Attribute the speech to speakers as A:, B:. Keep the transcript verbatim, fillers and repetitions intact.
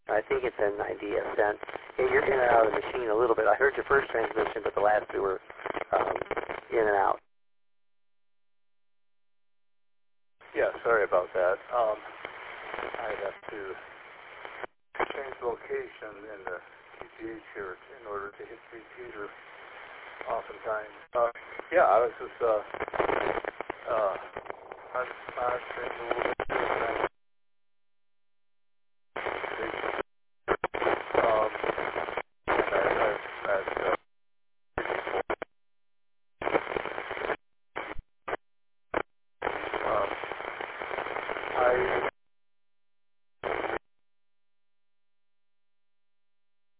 A: I think it's a ninety S N. Yeah, you're in and out of the machine a little bit. I heard your first transmission, but the last two were um, in and out.
B: Yeah, sorry about that. Um, I have to change location in the P T H here in order to hit the repeater oftentimes. Uh, yeah, I was just uh, uh, I was monitoring a little bit.